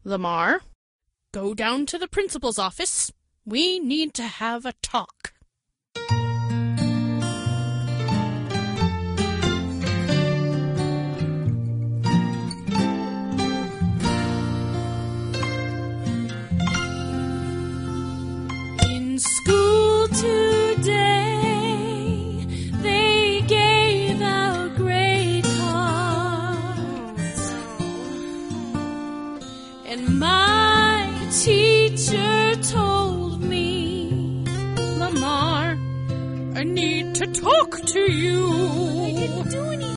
Lamar, go down to the principal's office. We need to have a talk. In school today, they gave out grade cards, and my teacher told me, Lamar, I need to talk to you.